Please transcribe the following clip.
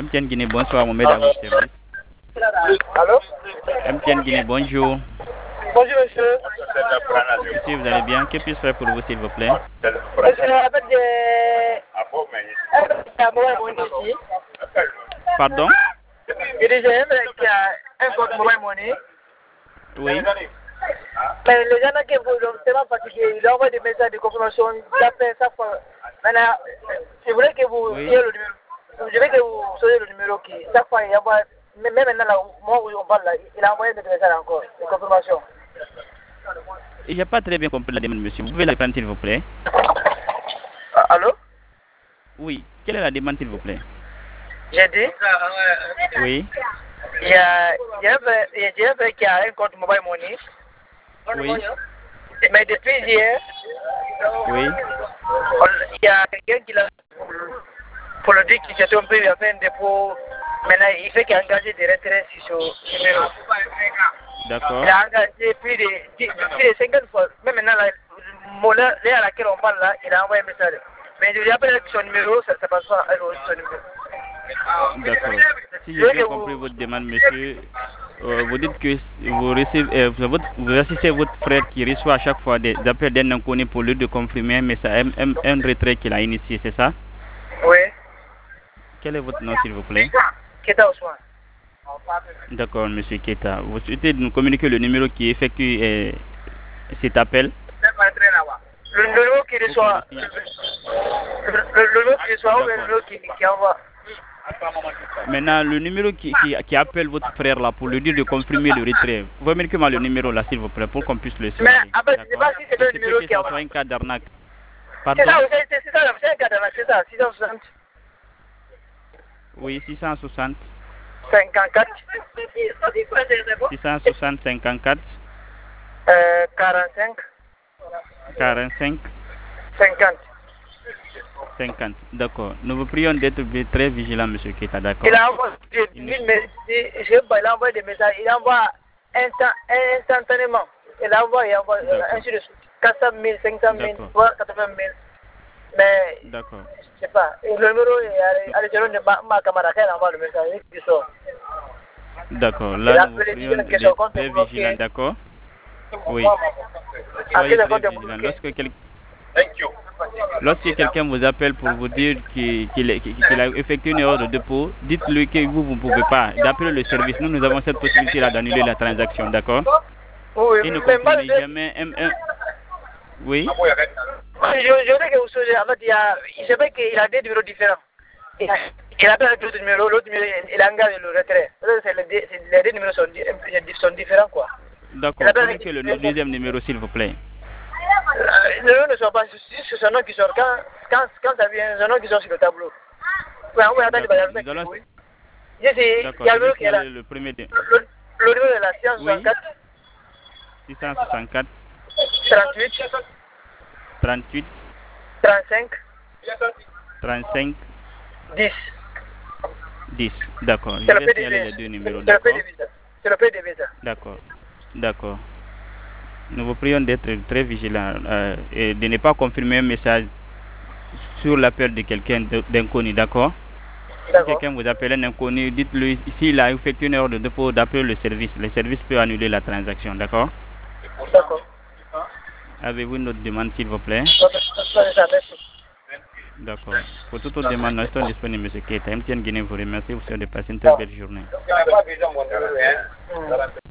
MTN Guinée, bonsoir, Mohamed à votre service. Allô? MTN Guinée, bonjour. Bonjour monsieur. Monsieur, vous allez bien? Que puis-je faire pour vous, s'il vous plaît? Monsieur, en fait, j'ai ici. Pardon? Il dit, j'aimerais qu'il y a un compte mobile money. Oui. Mais les gens qui sont tellement fatigués, ils envoient des messages de confirmation d'appel chaque fois. Maintenant, je voulais que vous ayez le numéro. Je veux que vous soyez le numéro qui, chaque fois, il envoie, même maintenant, là, moi où on parle là, il a envoyé des messages encore, de confirmation. Il n'y a pas très bien compris la demande, monsieur. Vous pouvez la prendre, s'il vous plaît? Allô? Oui. Quelle est la demande, s'il vous plaît? J'ai dit? Oui. Il y a un frère qui a un compte mobile money. Oui. Mais depuis hier, Oui. il y a quelqu'un qui l'a pour le dire qu'il s'est trompé, il a fait un dépôt. Maintenant, il fait qu'il a engagé des retraits sur ce numéro. D'accord. Il a engagé plus de 50 fois. Même maintenant, là à laquelle on parle là, il a envoyé un message. Mais je lui appelle son numéro, ça ne passe pas à son numéro. D'accord. Si j'ai bien compris votre demande, monsieur, vous dites que vous assistez votre frère qui reçoit à chaque fois des appels d'un inconnu pour lui de confirmer un retrait qu'il a initié, c'est ça? Oui. Quel est votre nom, s'il vous plaît? Keta Ousmane. D'accord, monsieur Keta. Vous souhaitez nous communiquer le numéro qui effectue cet appel? Le numéro qui reçoit, le numéro qui reçoit ou le numéro qui envoie? Maintenant, le numéro qui appelle votre frère là pour lui dire de confirmer le retrait. Vous pouvez mettre le numéro là, s'il vous plaît, pour qu'on puisse le signaler. Mais après, je ne sais pas si c'est le numéro qui envoie. C'est un cas d'arnaque. C'est ça, c'est un cas d'arnaque, c'est ça, 660. Oui, 660. 54. 660, 54. 45. 45. 50. 50. D'accord. Nous vous prions d'être très vigilants, monsieur Keta, d'accord? Il envoie des messages, il envoie instantanément. Il envoie ainsi de suite. 400 000, 500 000, 80 000. Mais, d'accord. Je sais pas. Le numéro est à l'échelon de ma camarade, elle envoie le message, qui sort. D'accord. Là, nous vous prions d'être très vigilants, d'accord? Oui. Soyez très vigilants. Lorsque quelqu'un vous appelle pour vous dire qu'il a effectué une erreur de dépôt, dites-lui que vous ne pouvez pas. D'après le service, nous avons cette possibilité-là d'annuler la transaction, d'accord? Oui, et ne comprenez jamais Oui. Je voudrais que vous soyez, en fait, je sais qu'il a des numéros différents. Il appelle avec l'autre numéro, il engage le retrait. Les deux numéros sont différents, quoi. D'accord. Communiquez le deuxième numéro, s'il vous plaît. Le nom ne sort pas, c'est son nom qui sort. Quand ça vient, son nom qui sort sur le tableau. Oui, on va attendre, D'accord. Il y a le numéro qui est là. Le premier. Le numéro est là, 664. 664. 38. 38. 35. 35. 10. 10. D'accord. Je vais signaler les deux numéros. C'est le PDV, ça. D'accord. D'accord. Nous vous prions d'être très vigilants et de ne pas confirmer un message sur l'appel de quelqu'un d'inconnu, d'accord? Si quelqu'un vous appelle un inconnu, dites-lui s'il a effectué une erreur de dépôt d'appeler le service. Le service peut annuler la transaction, d'accord? D'accord. Avez-vous une autre demande, s'il vous plaît? D'accord. Pour toute autre demande, nous restons disponibles, M. Keta. MTN Guinée vous remercie. Vous souhaite de passer une très belle journée.